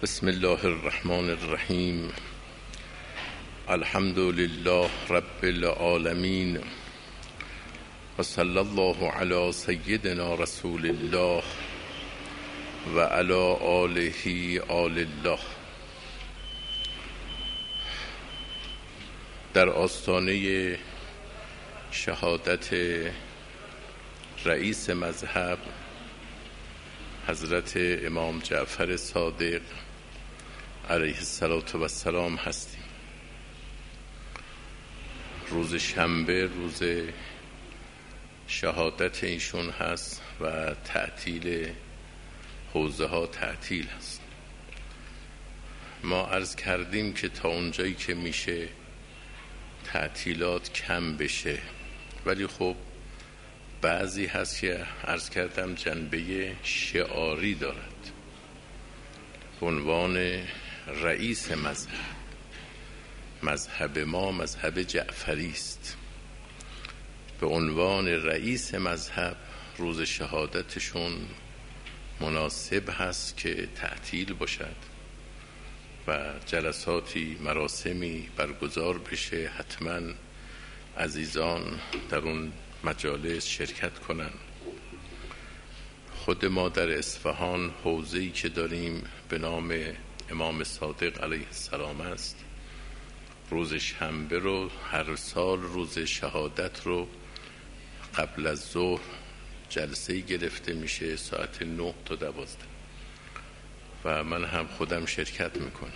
بسم الله الرحمن الرحیم. الحمد لله رب العالمین و صلی الله علی سیدنا رسول الله و علی آله آل الله. در آستانه شهادت رئیس مذهب حضرت امام جعفر صادق علیه السلام هستیم. روز شنبه روز شهادت ایشون هست و تعطیل حوزه ها تعطیل هست. ما عرض کردیم که تا اونجایی که میشه تعطیلات کم بشه، ولی خب بعضی هست که عرض کردم جنبه شعاری دارد. به عنوان رئیس مذهب ما مذهب جعفری است، به عنوان رئیس مذهب روز شهادتشون مناسب هست که تعطیل باشد و جلساتی مراسمی برگزار بشه. حتما عزیزان در اون مجالس شرکت کنن. خود ما در اصفهان حوزه‌ای که داریم به نام امام صادق علیه السلام است. روز شنبه رو هر سال روز شهادت رو قبل از ظهر جلسه‌ای گرفته میشه ساعت 9 تا 12 و من هم خودم شرکت میکنم.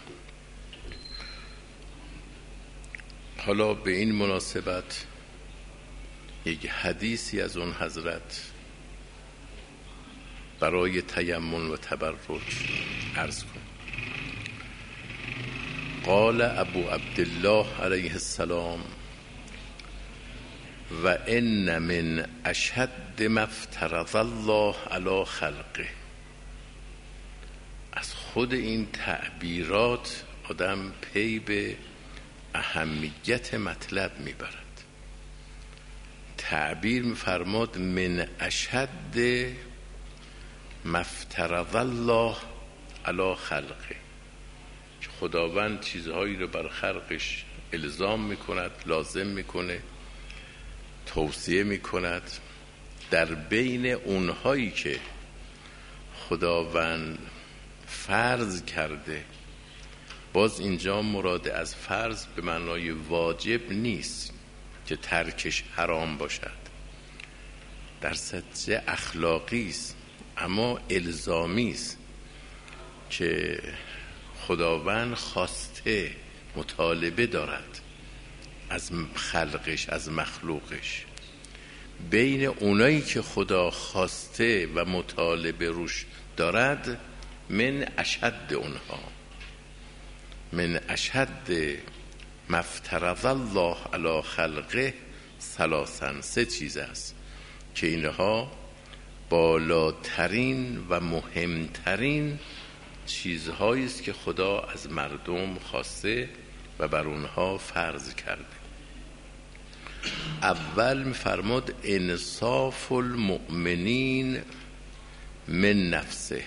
حالا به این مناسبت یک حدیثی از اون حضرت برای تیمم و تبرک عرض کنم. قال ابو عبدالله علیه السلام و ان من اشد ما افترض الله علی خلقه. از خود این تعبیرات آدم پی به اهمیت مطلب میبرد. تعبیر میفرماد من اشد ما افترض الله علی خلقه، که خداوند چیزهایی رو بر خلقش الزام میکند، لازم میکنه، توصیه میکند. در بین اونهایی که خداوند فرض کرده، باز اینجا مراد از فرض به معنای واجب نیست که ترکش حرام باشد، در سطح اخلاقی است، اما الزامی است که خداوند خواسته، مطالبه دارد از خلقش، از مخلوقش. بین اونایی که خدا خواسته و مطالبه روش دارد، من اشد اونها، من اشد ما افترض الله علی خلقه ثلاثا، 3 چیز است که اینها بالاترین و مهمترین چیزهایی است که خدا از مردم خواسته و بر اونها فرض کرده. اول می‌فرماد انصاف المؤمنین من نفسه،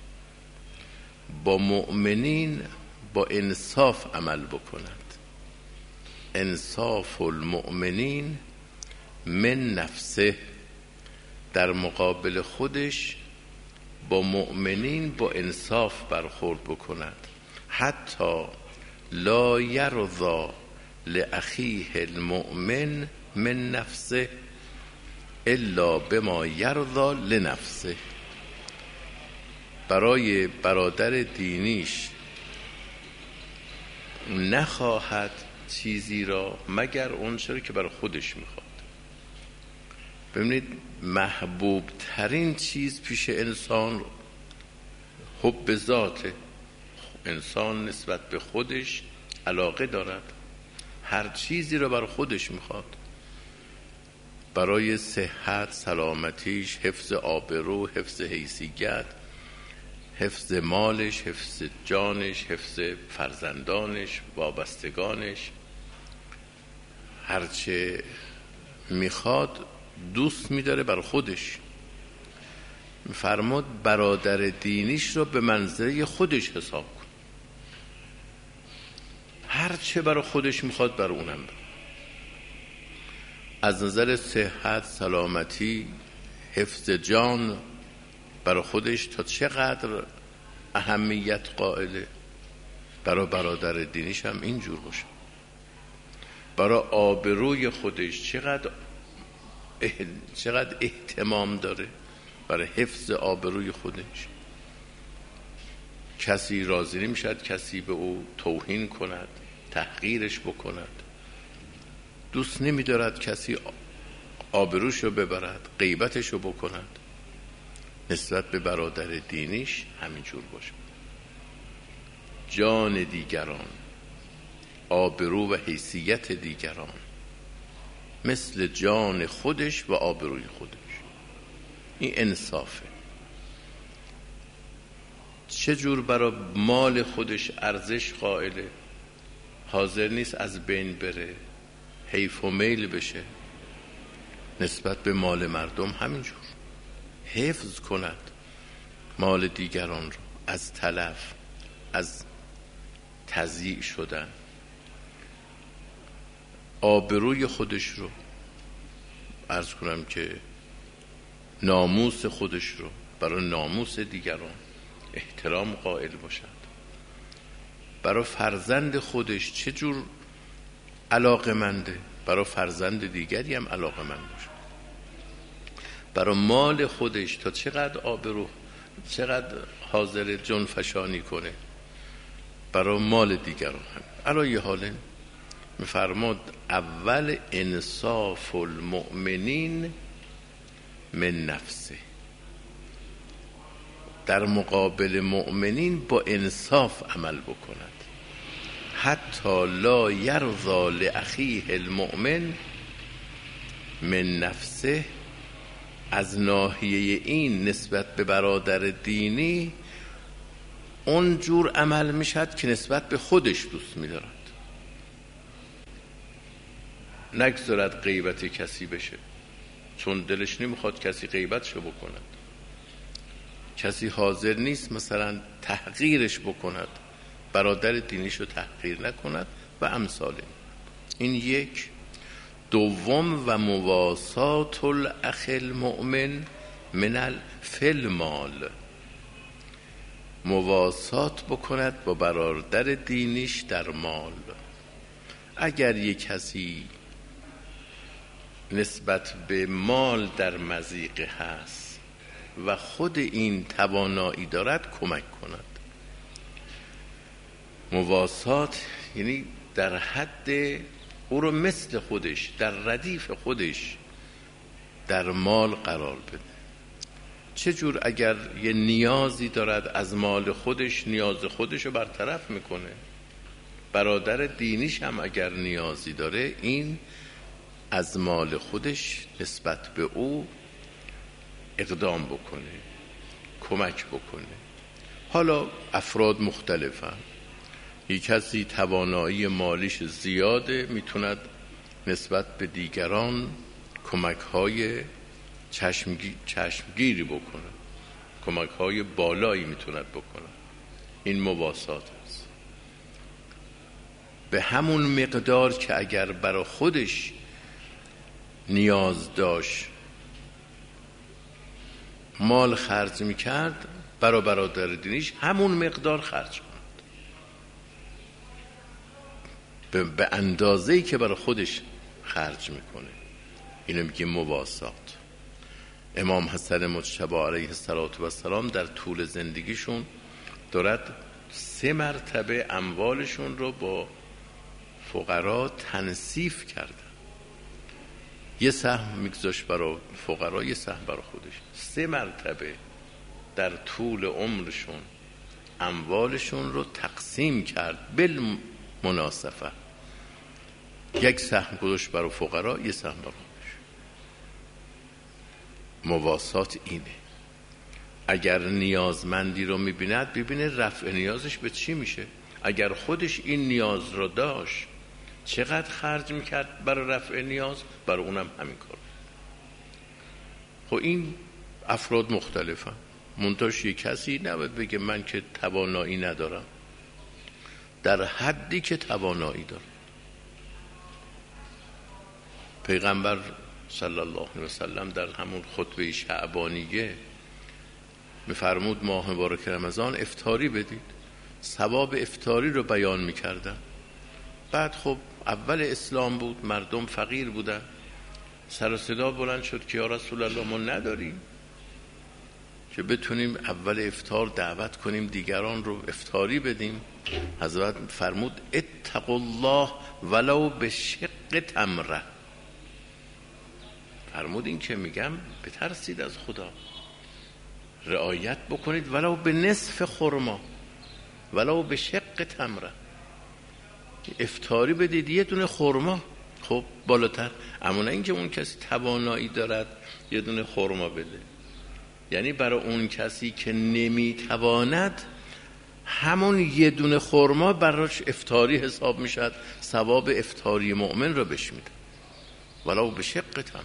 با مؤمنین با انصاف عمل بکند. انصاف المؤمنین من نفسه، در مقابل خودش با مؤمنین با انصاف برخورد بکند. حتی لا یرضا لاخیه المؤمن من نفسه الا بما یرضا لنفسه. برای برادر دینیش نخواهد چیزی را مگر اون چیزی که برای خودش میخواد. ببینید محبوب ترین چیز پیش انسان حب ذاته. انسان نسبت به خودش علاقه دارد، هر چیزی را برای خودش میخواد، برای صحت، سلامتیش، حفظ آبرو، حفظ حیثیت، حفظ مالش، حفظ جانش، حفظ فرزندانش، وابستگانش، هرچه میخواد دوست میداره بر خودش. فرمود برادر دینیش رو به منزله خودش حساب کن. هر چه برای خودش میخواد برای اونم بره. از نظر صحت، سلامتی، حفظ جان برای خودش تا چقدر اهمیت قائله، برای برادر دینیش هم اینجور باشه. برای آبروی خودش چقدر اهتمام داره، برای حفظ آبروی خودش. کسی راضی نمیشد کسی به او توهین کند، تحقیرش بکند. دوست نمی‌دارد کسی آبروشو ببرد، غیبتشو بکند. نسبت به برادر دینیش همینجور باشه. جان دیگران، آبرو و حیثیت دیگران مثل جان خودش و آبروی خودش. این انصافه. چجور برای مال خودش ارزش قائله، حاضر نیست از بین بره، حیف و میل بشه. نسبت به مال مردم همینجور حفظ کند مال دیگران رو از تلف، از تضییع شدن. آبروی خودش رو عرض کنم که ناموس خودش رو برای ناموس دیگران احترام قائل باشد. برای فرزند خودش چجور علاقه‌منده، برای فرزند دیگری هم علاقه‌مند باشه. برای مال خودش تا چقدر آبرو، چقدر حاضر جنفشانی کنه برای مال دیگران هم. علی حال میفرماد اول انصاف المؤمنین من نفسه. در مقابل مؤمنین با انصاف عمل بکند. حتی لا یرضا لاخیه المؤمن من نفسه. از ناحیه این نسبت به برادر دینی اونجور عمل میشد که نسبت به خودش دوست می‌دارد. نگذارد غیبت کسی بشه، چون دلش نمیخواد کسی غیبتشو بکند. کسی حاضر نیست مثلا تحقیرش بکند، برادر دینیشو تحقیر نکند و امثال این. یک. دوم و مواسات الاخ المؤمن من فی المال. مواسات بکند با برادر دینیش در مال. اگر یک کسی نسبت به مال در مضیقه هست و خود این توانایی دارد کمک کند. مواسات یعنی در حد او رو مثل خودش، در ردیف خودش در مال قرار بده. چجور اگر یه نیازی دارد از مال خودش، نیاز خودش رو برطرف میکنه. برادر دینیش هم اگر نیازی داره این از مال خودش نسبت به او اقدام بکنه، کمک بکنه. حالا افراد مختلفن. یک کسی توانایی مالیش زیاده، میتوند نسبت به دیگران کمک‌های چشمگیری بکنه، کمک‌های بالایی میتوند بکنه. این مواسات است. به همون مقدار که اگر برای خودش نیاز داشت مال خرج میکرد، برای برادر دینیش همون مقدار خرج کند، به اندازه‌ای که برای خودش خرج میکنه. اینو میگه مواسات. امام حسن مجتبی علیه السلام در طول زندگیشون دارد 3 مرتبه اموالشون رو با فقرا تنصیف کردن. یه سهم میگذاشت برای فقرا، یه سهم برای خودش. 3 مرتبه در طول عمرشون اموالشون رو تقسیم کرد بالمناسبه. 1 سهم گذاشت برای فقرا، 1 سهم برای خودش. مواسات اینه. اگر نیازمندی رو میبیند، ببینه رفع نیازش به چی میشه. اگر خودش این نیاز رو داشت، چقدر خرج میکرد برای رفع نیاز، برای اونم همین کار. خب این افراد مختلفن. منتهاش یک کسی نباید بگه من که توانایی ندارم. در حدی که توانایی داره. پیغمبر صلی الله علیه وسلم در همون خطبه شعبانیه میفرمود ماه مبارک رمضان افطاری بدید، ثواب افطاری رو بیان میکردن. بعد خب اول اسلام بود، مردم فقیر بودن، سر و صدا بلند شد که یا رسول الله ما نداریم که بتونیم اول افطار دعوت کنیم دیگران رو افطاری بدیم. حضرت فرمود اتقوا الله ولو بشق تمره. فرمود این که میگم بترسید از خدا، رعایت بکنید ولو به نصف خرما، ولو به شق تمره، افطاری بدید یه دونه خرما. خب بالاتر، اما نه اینکه اون کسی توانایی دارد یه دونه خرما بده. یعنی برای اون کسی که نمیتواند همون یه دونه خرما براش افطاری حساب میشد، ثواب افطاری مؤمن رو بهش میده ولو به شق تمره.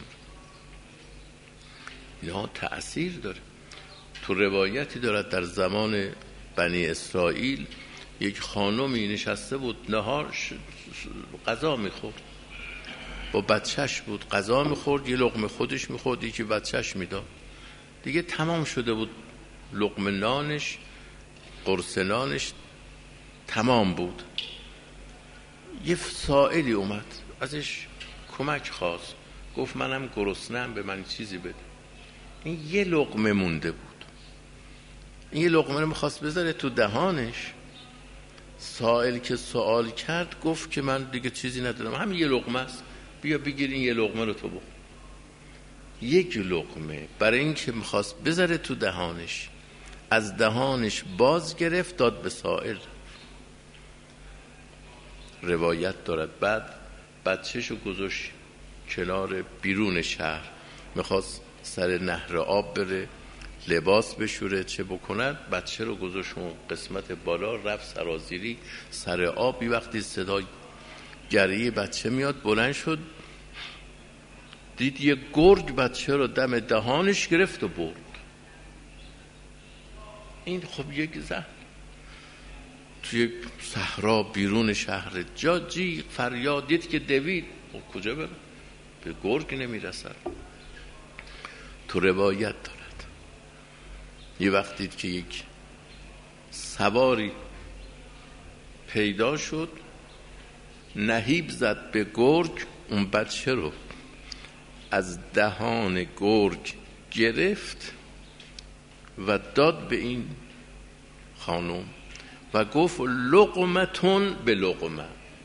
اینا تأثیر داره. تو روایتی دارد در زمان بنی اسرائیل یک خانمی نشسته بود نهار غذا میخورد، با بچهش بود غذا میخورد، یه لقمه خودش میخورد یکی بچهش میداد، دیگه تمام شده بود لقمه نانش، قرص نانش تمام بود. یه سائلی اومد ازش کمک خواست، گفت منم گرسنه‌ام به من چیزی بده. این یه لقمه مونده بود، این یه لقمه رو میخواست بذاره تو دهانش. سائل که سوال کرد گفت که من دیگه چیزی ندارم، همین یه لقمه است، بیا بگیر این یه لقمه رو تو بخور. یک لقمه برای این که میخواست بذاره تو دهانش، از دهانش باز گرفت داد به سائل. روایت دارد بعد بچه‌شو گذاشت کنار بیرون شهر، میخواست سر نهر آب بره لباس بشوره چه بکند، بچه رو گذاشت اون قسمت بالا، رفت سرازیری سر آبی. وقتی صدای گریه بچه میاد بلند شد، دید یه گرگ بچه رو دم دهانش گرفت و برد. این خب یک زن توی صحرا بیرون شهر جی فریاد دید که دوید، خب کجا بره؟ به گرگ نمیرسد. تو روایت دارد یه وقتی که یک سواری پیدا شد نهیب زد به گرگ، اون بچه رو از دهان گرگ گرفت و داد به این خانم و گفت لقمتون به لقمه،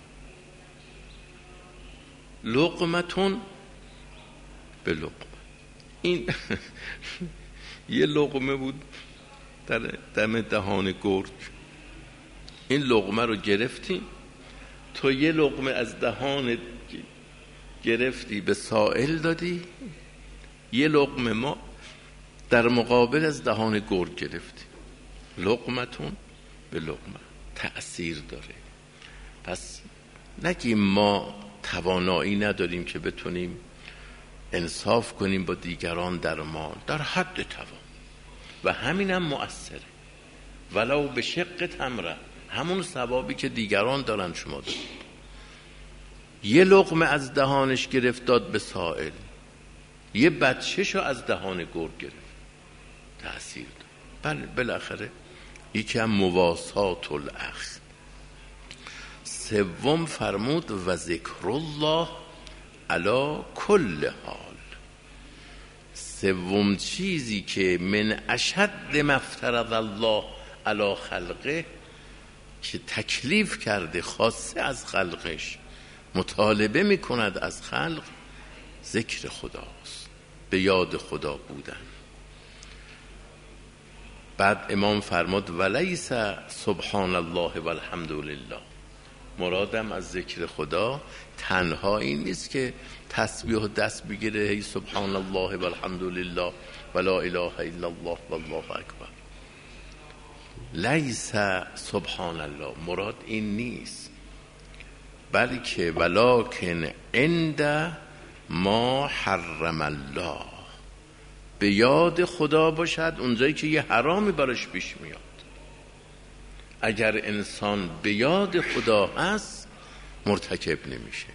لقمتون به لقمه. این یه لقمه بود در دم دهان گرگ، این لقمه رو گرفتیم، تو یه لقمه از دهان گرفتی به سائل دادی، یه لقمه ما در مقابل از دهان گرگ گرفتیم. لقمتون به لقمه تأثیر داره. پس نگیم ما توانایی نداریم که بتونیم انصاف کنیم با دیگران در مال، در حد توان، و همینم مؤثره ولو به شق تمره، همون ثوابی که دیگران دارن شما دارید. یه لقمه از دهانش گرفت داد به سائل، یه بچه‌شو از دهان گرگ گرفت، تأثیر داره. بالاخره یکی هم مواسات الاخ. سوم فرمود و ذکر الله علی کل حال. سوم چیزی که من اشد ما افترض الله علی خلقه، که تکلیف کرده خاصه از خلقش، مطالبه میکند از خلق، ذکر خداست، به یاد خدا بودن. بعد امام فرمود ولیس سبحان الله والحمد لله. مرادم از ذکر خدا تنها این نیست که تسبیح و دست بگیره هی سبحان الله والحمد لله ولا اله الا الله والله اکبر. لیس سبحان الله مراد این نیست، بلکه ولکن عند ما حرم الله، به یاد خدا باشد اونجایی که یه حرامی براش پیش میاد. اگر انسان به یاد خدا هست مرتکب نمیشه.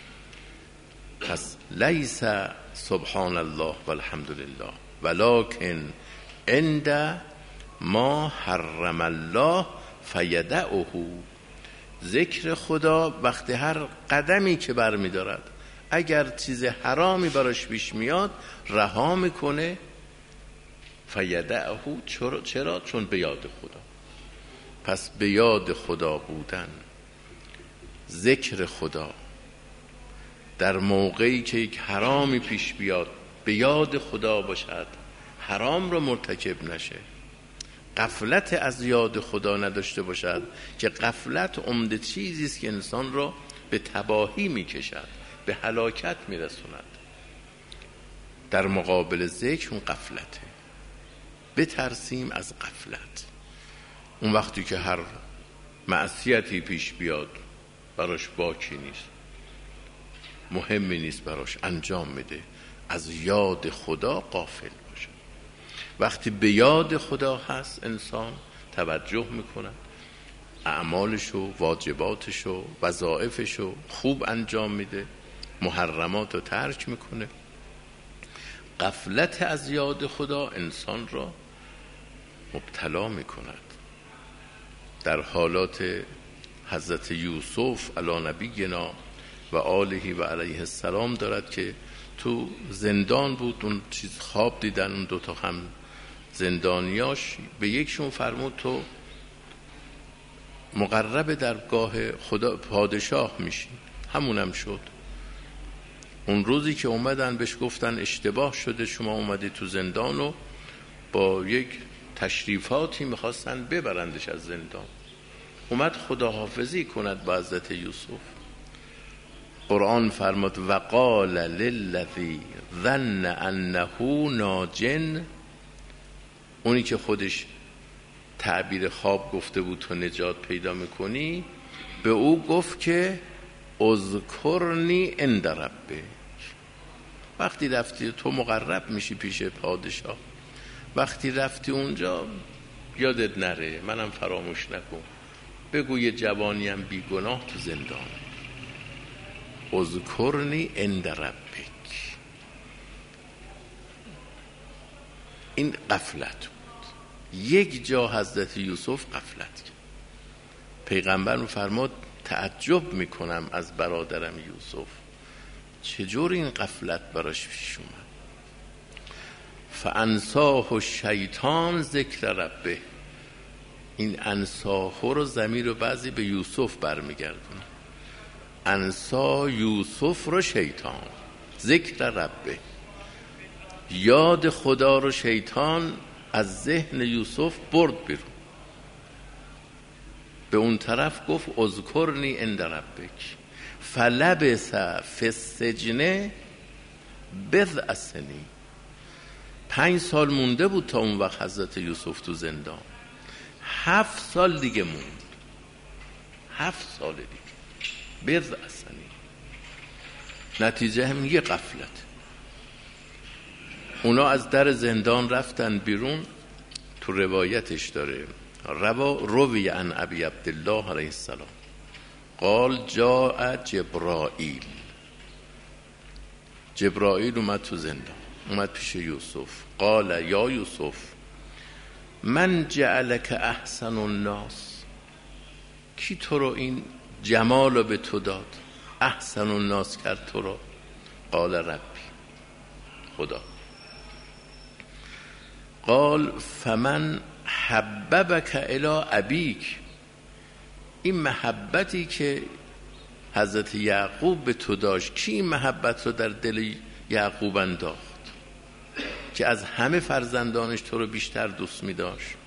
پس لیس سبحان الله والحمدلله ولکن عند ما حرم الله فیدعه. ذکر خدا وقتی هر قدمی که برمی دارد اگر چیز حرامی براش پیش میاد رها میکنه. فیدعه چرا؟ چون به یاد خدا. پس به یاد خدا بودن، ذکر خدا در موقعی که یک حرامی پیش بیاد به یاد خدا باشد، حرام رو مرتکب نشه، غفلت از یاد خدا نداشته باشد که غفلت عمده چیزی است که انسان را به تباهی میکشد، به هلاکت میرسوند. در مقابل ذکر اون غفلته. بترسیم از غفلت. اون وقتی که هر معصیتی پیش بیاد براش باکی نیست، مهمی نیست براش، انجام میده، از یاد خدا غافل باشه. وقتی به یاد خدا هست انسان توجه میکنه، اعمالشو، واجباتشو، وظایفشو خوب انجام میده، محرماتو ترک میکنه. غفلت از یاد خدا انسان را مبتلا میکند. در حالات حضرت یوسف علی نبینا و آله و علیه السلام دارد که تو زندان بود، اون چیز خواب دیدن اون دوتا هم زندانیاش، به یکشون فرمود تو مقرب درگاه خدا پادشاه میشی. همونم شد. اون روزی که اومدن بهش گفتن اشتباه شده، شما اومدی تو زندان و با یک تشریفاتی میخواستن ببرندش از زندان، اومد خداحافظی کند با حضرت یوسف. قرآن فرمود وقال للذی ظن انه ناجن، اونی که خودش تعبیر خواب گفته بود تو نجات پیدا میکنی، به او گفت که اذکرنی عند ربک. وقتی رفتی تو مقرب میشی پیش پادشاه، وقتی رفتی اونجا یادت نره، منم فراموش نکن، بگو یه جوانیم بی گناه تو زندان، اذکرنی عند ربک. این غفلت بود. یک جا حضرت یوسف غفلت کرد. پیغمبر رو فرمود تعجب میکنم از برادرم یوسف، چجور این غفلت براش پیش اومد. فانساه الشیطان ذکر ربه. این انساه رو ضمیر رو بعضی به یوسف برمیگردونه. انسا یوسف رو شیطان، ذکر ربه، یاد خدا رو شیطان از ذهن یوسف برد بیرون. به اون طرف گفت اذکرنی عند ربک فلبث فی السجن بضع سنین. 5 سال مونده بود تا اون وقت حضرت یوسف تو زندان. 7 سال دیگه موند. 7 سال دیگه بضع سنین. نتیجه هم یه غفلت. اونا از در زندان رفتن بیرون. تو روایتش داره روی عن ابی عبدالله علیه السلام قال جاء جبرائیل. جبرائیل اومد تو زندان، اومد پیش یوسف. قال یا یوسف من جعلک احسن الناس، کی تو رو این جمال رو به تو داد، احسن الناس کرد تو رو؟ قال ربی، خدا. قال فمن حببک الی ابیک، این محبتی که حضرت یعقوب به تو داشت، کی این محبت رو در دل یعقوب انداخت که از همه فرزندانش تو رو بیشتر دوست می داشت؟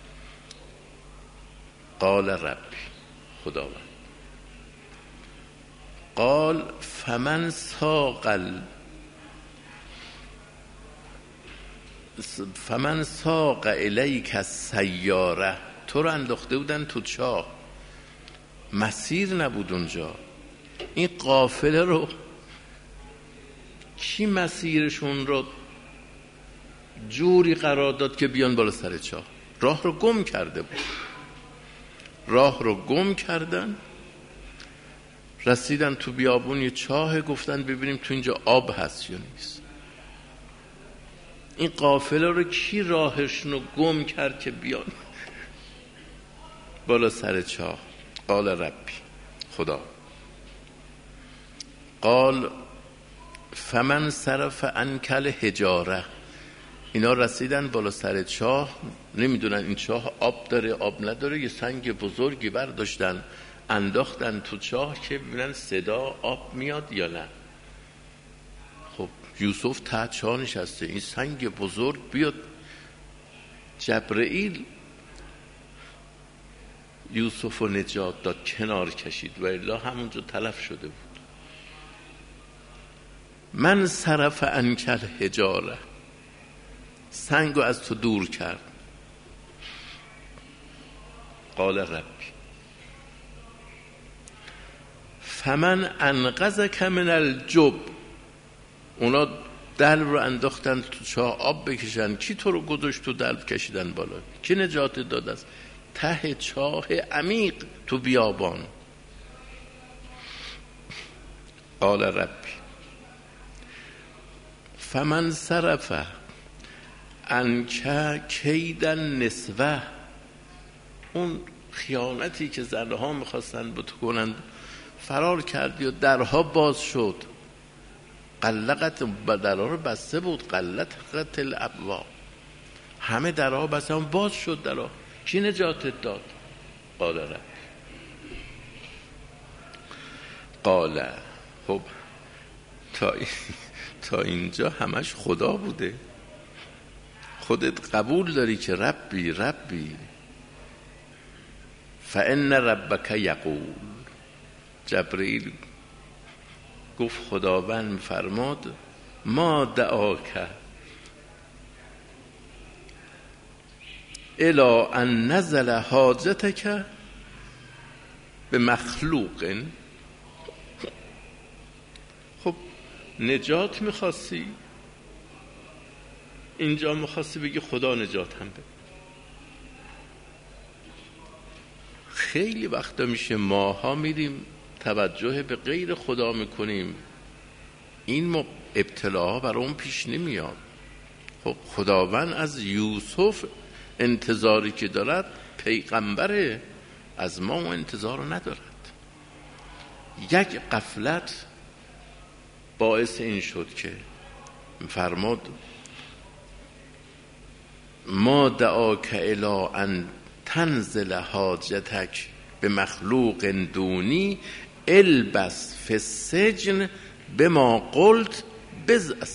قال ربی، خداوند. قال فمن ساق الیک السیاره، تو رو انداخته بودن تو چاه، مسیر نبود اونجا. این قافله رو کی مسیرشون رو جوری قرار داد که بیان بالا سر چاه؟ راه رو گم کرده بود. راه رو گم کردن، رسیدن تو بیابون یه چاه، گفتن ببینیم تو اینجا آب هست یا نیست. این قافله رو کی راهشون رو گم کرد که بیان بالا سر چاه؟ قال ربی، خدا. قال فمن صرف عنکل حجاره. اینا رسیدن بالا سر چاه، نمیدونن این چاه آب داره آب نداره، یه سنگ بزرگی برداشتن انداختن تو چاه که ببینن صدا آب میاد یا نه. خب یوسف ته چاه نشسته، این سنگ بزرگ بیاد. جبرئیل یوسف رو نجات داد، کنار کشید و الا همونجا تلف شده بود. من صرف عنکل حجاره، سنگ رو از تو دور کرد. قال ربی فمن انقذک من الجب. اونا دلو رو انداختن تو چاه آب بکشن، کی تو رو گذاشت تو دلو کشیدن بالا؟ کی نجات داد از ته چاه عمیق تو بیابان؟ قال ربی فمن صرف عنک کید النسوه. اون خیانتی که زنها میخواستن به تو کنند فرار کردی و درها باز شد. قلقت، درها رو بسته بود، قلقت الابواب، همه درها بسته هم باز شد درها. کی نجاتت داد؟ قال رب. قال خب تا اینجا همش خدا بوده. خودت قبول داری که ربی فان ربک یقول. جبرئیل گفت خداوند فرماد ما دعاک الی ان نزل حاجتک به مخلوق. خب نجات میخواستی، اینجا میخواستی بگی خدا نجات هم بده. خیلی وقتا میشه ماها میریم توجه به غیر خدا میکنیم، این ابتلاها برای اون پیش نمیاد. خب خداوند از یوسف انتظاری که دارد، پیغمبره، از ما اون انتظار رو ندارد. یک غفلت باعث این شد که فرمود ما دعاک الی ان تنزل حاجتک به مخلوق دونی البس فی السجن بما قلت بزأس.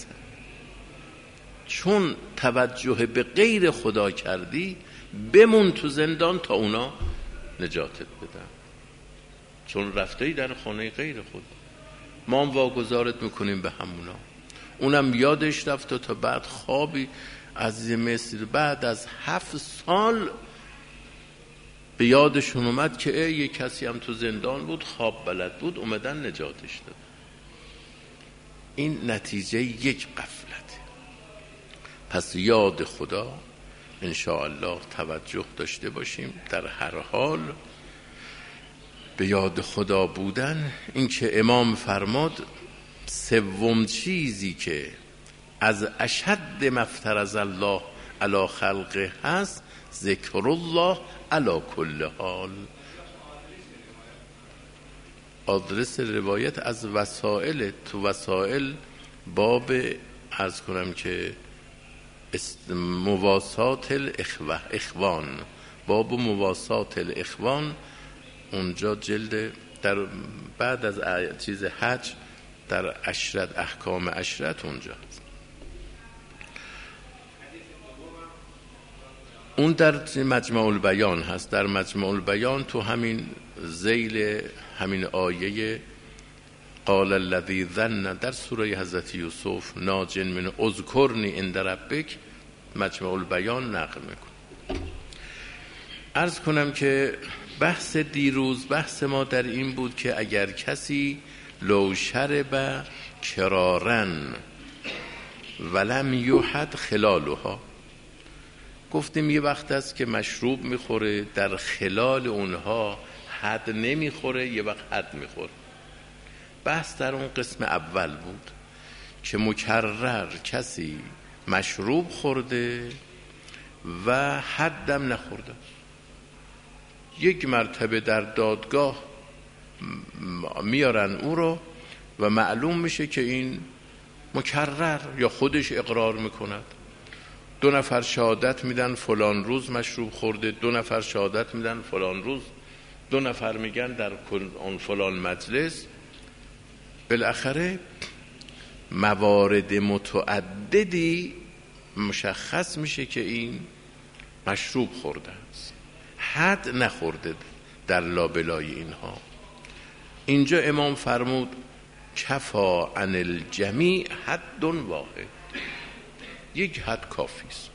چون توجه به غیر خدا کردی بمون تو زندان تا اونا نجاتت بدن، چون رفته در خانه غیر خدا. ما هم واگذارت میکنیم به همونا. اونم یادش رفت تا بعد خوابی از مصر بعد از 7 سال به یادشون اومد که یه کسی هم تو زندان بود، خواب بلد بود، اومدن نجاتش داد. این نتیجه یک غفلته. پس یاد خدا انشاءالله توجه داشته باشیم. در هر حال به یاد خدا بودن، این که امام فرماد سوم چیزی که از اشد مفترض الله علی خلقه هست ذکر الله علی کل حال. آدرس روایت از وسائل، تو وسائل باب عرض کنم که مواسات الاخوان، باب مواسات الاخوان، اونجا جلد در بعد از چیز حج در عشرت، احکام عشرت اونجا هست. اون در مجمع البیان هست. در مجمع البیان تو همین ذیل همین آیه قال الذی ظن در سوره حضرت یوسف ناج من اذکرنی عند ربک، مجمع البیان نقل میکنه. عرض کنم که بحث دیروز، بحث ما در این بود که اگر کسی لو شرب کرارن ولم یحد خلالها، گفتیم یه وقت است که مشروب میخوره در خلال اونها حد نمیخوره، یه وقت حد میخوره. بحث در اون قسم اول بود که مکرر کسی مشروب خورده و حدم نخورده، یک مرتبه در دادگاه میارن او رو و معلوم میشه که این مکرر، یا خودش اقرار میکند. 2 نفر شهادت میدن فلان روز مشروب خورده، 2 نفر شهادت میدن فلان روز، 2 نفر میگن در اون فلان مجلس. بالاخره موارد متعددی مشخص میشه که این مشروب خورده است، حد نخورده در لابلای اینها. اینجا امام فرمود کفا عن الجمیع حد واحد، یک حد کافی است.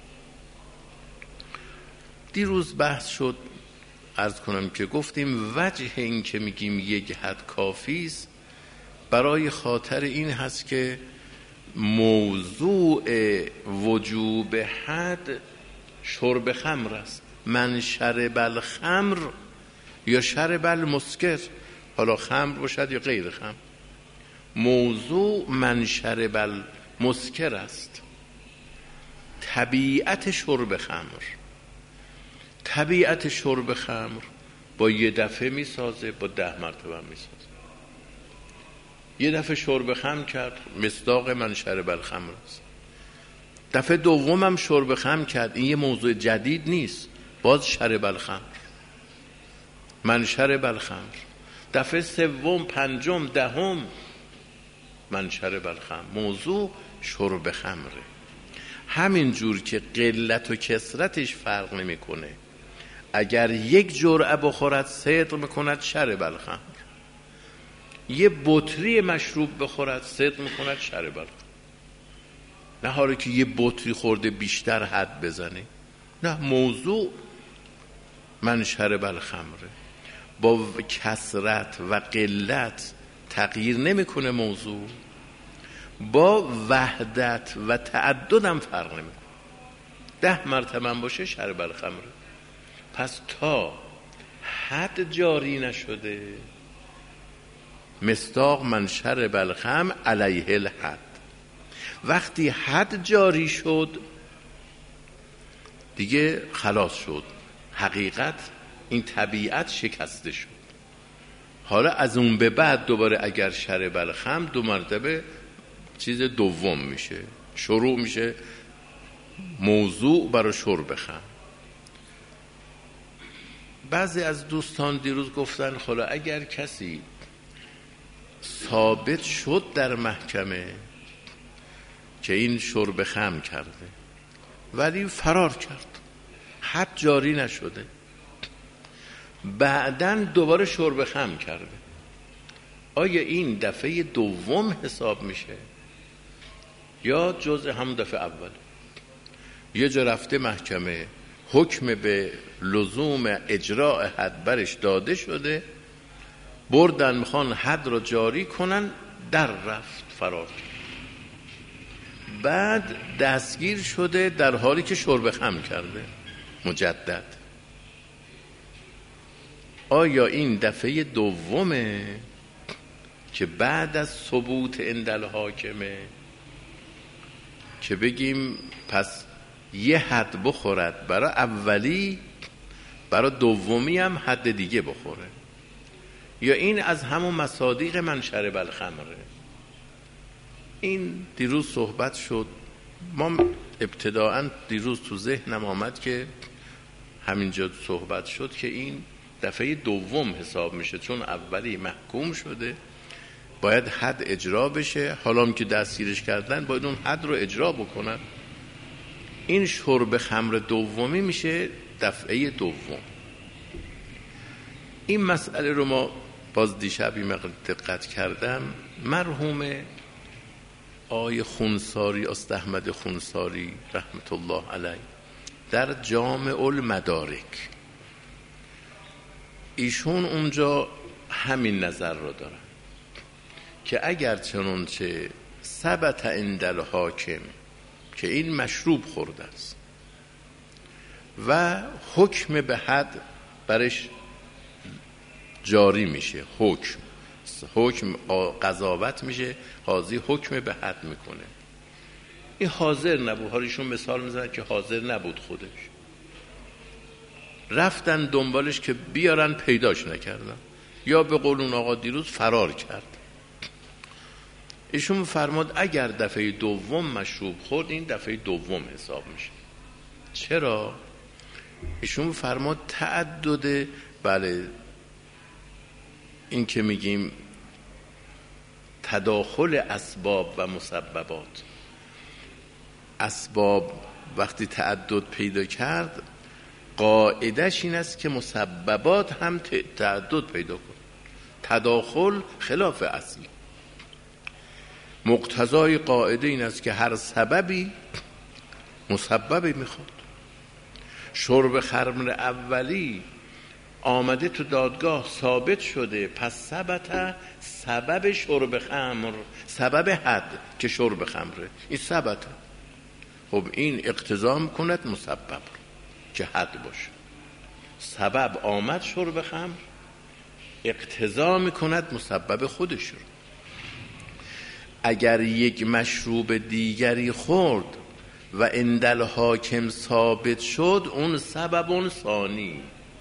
دیروز بحث شد، عرض کنم که گفتیم وجه این که میگیم یک حد کافی است برای خاطر این هست که موضوع وجوب حد شرب خمر است. من شرب الخمر یا شرب المسکر، حالا خمر باشد یا غیر خمر، موضوع من شرب المسکر است. طبیعت شرب خمر، طبیعت شرب خمر با یه دفعه میسازه، با 10 مرتبه میسازه. یه دفعه شرب خمر کرد، مصداق من شرب الخمر است. دفعه دومم شرب خمر کرد، این یه موضوع جدید نیست، باز شرب الخمر، من شرب الخمر. دفعه سوم، پنجم، دهم من شرب الخمر، موضوع شرب خمره. همین جور که قلت و کثرتش فرق نمیکنه، اگر یک جرعه بخورد صدق میکند شرب الخمر، یه بطری مشروب بخورد صدق میکند شرب الخمر. نه حالا که یه بطری خورده بیشتر حد بزنه، نه، موضوع من شرب الخمره. با کثرت و قلت تغییر نمیکنه موضوع، با وحدت و تعدد هم فرق نمیکنه. 10 مرتبه هم باشه شرب الخمره. پس تا حد جاری نشده، مصداق من شرب الخمر علیه الحد. وقتی حد جاری شد دیگه خلاص شد، حقیقت این طبیعت شکسته شد. حالا از اون به بعد دوباره اگر شرب الخمر 2 مرتبه چیز دوم میشه، شروع میشه موضوع برای شرب خمر. بعضی از دوستان دیروز گفتن خلا اگر کسی ثابت شد در محکمه که این شرب خمر کرده ولی فرار کرد، حد جاری نشده، بعدن دوباره شرب خمر کرده، آیا این دفعه دوم حساب میشه یا جزء هم دفعه اول؟ یه جا رفته محکمه، حکم به لزوم اجراء حد برش داده شده، بردن میخوان حد رو جاری کنن، در رفت، فرار کرد، بعد دستگیر شده در حالی که شرب خمر کرده مجدد. آیا این دفعه دومه که بعد از ثبوت عند حاکمه که بگیم پس یه حد بخورد برای اولی، برای دومی هم حد دیگه بخوره، یا این از همون مصادیق من شرب الخمره؟ این دیروز صحبت شد. ما ابتداعا دیروز تو ذهنم آمد که همینجا صحبت شد که این دفعه دوم حساب میشه، چون اولی محکوم شده باید حد اجرا بشه، حالا هم که دستگیرش کردن باید اون حد رو اجرا بکنن. این شرب خمر دومی میشه دفعه دوم. این مسئله رو ما باز دیشب دقت کردم، مرحوم آقای خونساری، استاد احمد خونساری رحمت الله علیه، در جامع المدارک ایشون اونجا همین نظر رو دارن که اگر چنانچه ثبت عند الحاکم که این مشروب خورده است و حکم به حد برش جاری میشه. حکم قضاوت میشه، قاضی حکم به حد میکنه. این حاضر نبود، حالیشون مثال میزنن که حاضر نبود خودش، رفتن دنبالش که بیارن، پیداش نکردن، یا به قول اون آقا دیروز فرار کرد. ایشون فرماد اگر دفعه دوم مشروب خورد این دفعه دوم حساب میشه. چرا؟ ایشون فرماد تعدد، بله، این که میگیم تداخل اسباب و مسببات، اسباب وقتی تعدد پیدا کرد قاعدش این است که مسببات هم تعدد پیدا کن. تداخل خلاف اصل. مقتضای قاعده این است که هر سببی مسببی میخواد. شرب خمر اولی آمده تو دادگاه ثابت شده، پس سبب شرب خمر، سبب حد که شرب خمره، این ثبته. خب این اقتضا میکند مسبب که حد باشه. سبب آمد شرب خمر، اقتضا میکند مسبب خودش رو. اگر یک مشروب دیگری خورد و عند حاکم ثابت شد، اون سبب ثانی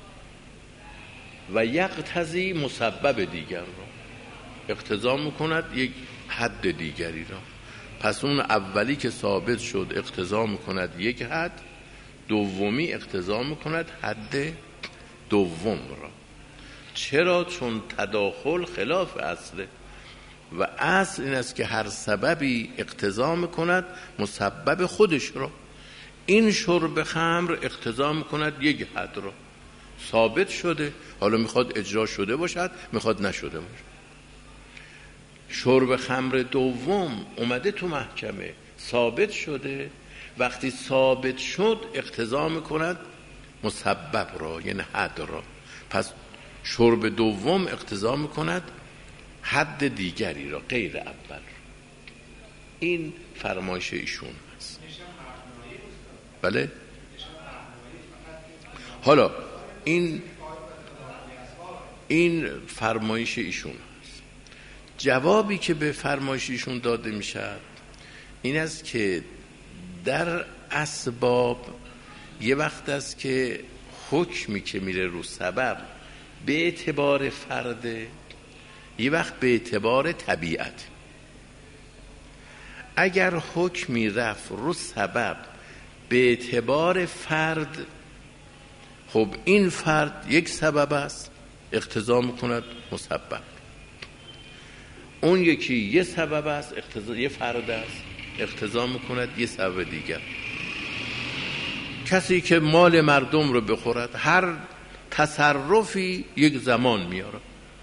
و یقتضی مسبب دیگر را، اقتضا میکند یک حد دیگری را. پس اون اولی که ثابت شد اقتضا میکند یک حد، دومی اقتضا میکند حد دوم را. چرا؟ چون تداخل خلاف اصله و اصل این است که هر سببی اقتضا میکند مسبب خودش را. این شرب خمر اقتضا میکند یک حد را، ثابت شده، حالا میخواد اجرا شده باشد میخواد نشده باشد. شرب خمر دوم اومده تو محکمه ثابت شده، وقتی ثابت شد اقتضا میکند مسبب را، یعنی حد را. پس شرب دوم اقتضا میکند حد دیگری را غیر اول. این فرمایش ایشون هست. بله، حالا این فرمایش ایشون هست. جوابی که به فرمایش ایشون داده میشد این است که در اسباب یه وقت است که حکمی که میره رو سبب به اعتبار فرده، یه وقت به اعتبار طبیعت. اگر حکمی رفت رو سبب به اعتبار فرد، خب این فرد یک سبب است اقتضا میکند مسبب، اون یکی یه سبب است یه فرد است اقتضا میکند یه سبب دیگر. کسی که مال مردم رو بخورد هر تصرفی یک زمان میاره.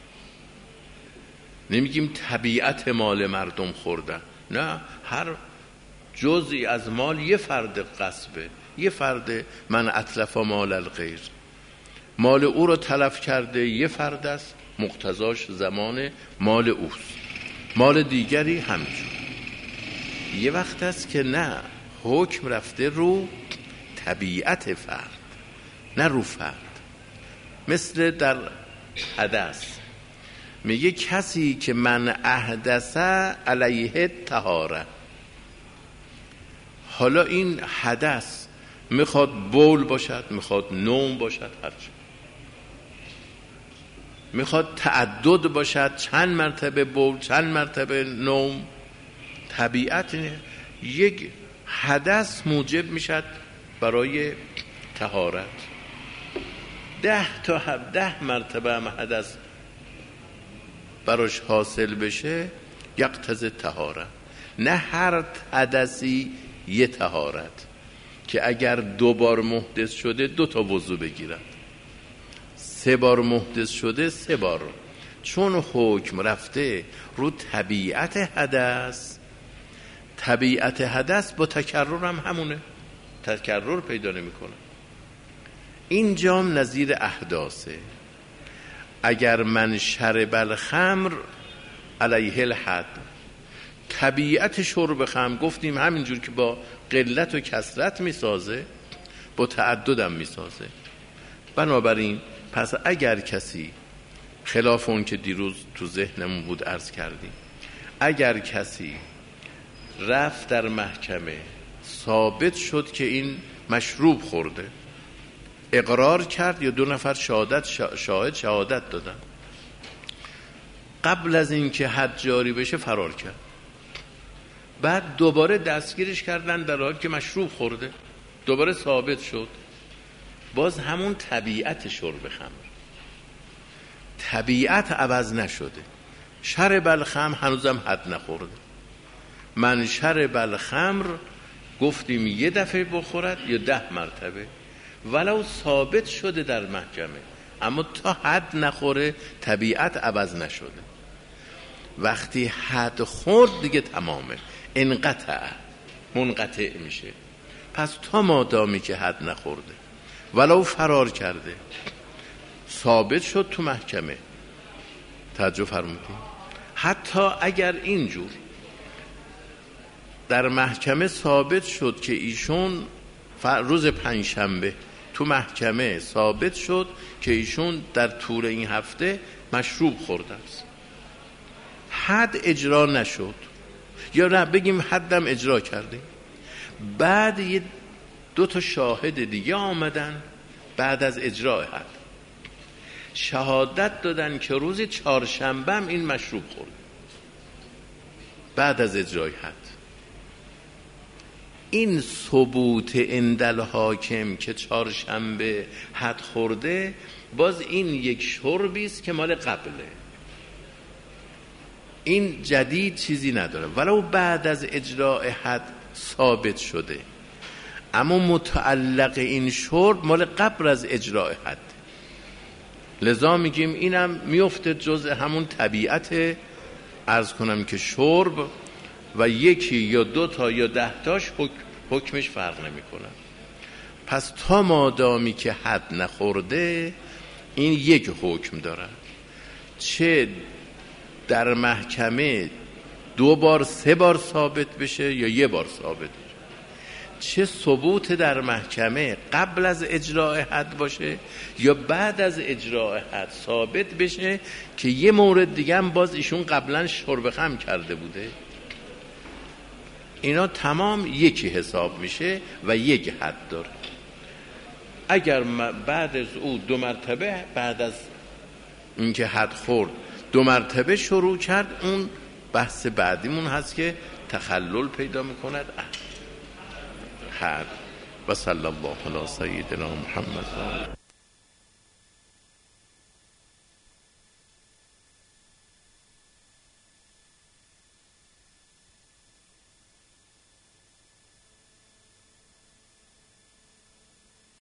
نمیگیم طبیعت مال مردم خوردن، نه، هر جزئی از مال یه فرد غصبه، یه فرد من اتلف مال الغیر، مال او رو تلف کرده، یه فرد است مقتضاش زمان مال اوست. مال دیگری همینجور. یه وقت است که نه، حکم رفته رو طبیعت فرد نه رو فرد. مثل در حدث میگه کسی که من احدث علیه طهاره. حالا این حدث میخواد بول باشد، میخواد نوم باشد، هرچی میخواد تعدد باشد، چند مرتبه بول چند مرتبه نوم. طبیعت یک حدث موجب میشد برای طهارت. 10 مرتبه هم حدث براش حاصل بشه یقتضی طهارت. نه هر حدثی یه طهارت، که اگر 2 بار محدث شده 2 تا وضو بگیرد، 3 بار محدث شده 3 بار. چون حکم رفته رو طبیعت حدث، طبیعت حدث با تکرر هم همونه، تکرر پیدا نمی‌کنه. این جام نظیر احداثه. اگر من شرب الخمر علیه الحد، طبیعت شرب خمر گفتیم همینجور که با قلت و کثرت میسازه، با تعددم میسازه. بنابراین پس اگر کسی خلاف اون که دیروز تو ذهنمون بود عرض کردیم، اگر کسی رفت در محکمه ثابت شد که این مشروب خورده، اقرار کرد یا 2 نفر شاهد شهادت دادن، قبل از این که حد جاری بشه فرار کرد، بعد دوباره دستگیرش کردن در حالی که مشروب خورده، دوباره ثابت شد، باز همون طبیعت شرب خمر، طبیعت عوض نشده. شرب الخمر هنوزم حد نخورده. من شرب الخمر گفتیم 1 دفعه بخورد یا 10 مرتبه، ولو ثابت شده در محکمه، اما تا حد نخوره طبیعت عوض نشده. وقتی حد خورد دیگه تمامه، منقطع میشه. پس تا مادامی که حد نخورده ولو فرار کرده ثابت شد تو محکمه، توجه فرمودید، حتی اگر اینجور در محکمه ثابت شد که ایشون روز 5 شنبه تو محکمه ثابت شد که ایشون در طول این هفته مشروب خورده است، حد اجرا نشد، یا نه بگیم حدم اجرا کردیم، بعد 2 تا شاهد دیگه آمدن بعد از اجرای حد شهادت دادن که روز 4 شنبه هم این مشروب خورد، بعد از اجرای حد. این ثبوت عند حاکم که 4 شنبه حد خورده، باز این یک شربی است که مال قبله، این جدید چیزی نداره، ولو بعد از اجرای حد ثابت شده، اما متعلق این شرب مال قبل از اجرای حد. لذا میگیم اینم میفته جزء همون طبیعت، عرض کنم که شرب و 1 یا 2 تا یا 10 تاش حکمش فرق نمی کنه. پس تا مادامی که حد نخورده این یک حکم داره، چه در محکمه 2 بار 3 بار ثابت بشه یا 1 بار ثابت بشه، چه ثبوت در محکمه قبل از اجراء حد باشه یا بعد از اجراء حد ثابت بشه که یه مورد دیگه هم باز ایشون قبلا شرب خمر کرده بوده، اینا تمام یکی حساب میشه و 1 حد داره. اگر بعد از او 2 مرتبه بعد از اینکه حد خورد 2 مرتبه شروع کرد، اون بحث بعدیمون هست که تخلل پیدا میکند حد. و صلی الله علی سیدنا محمد.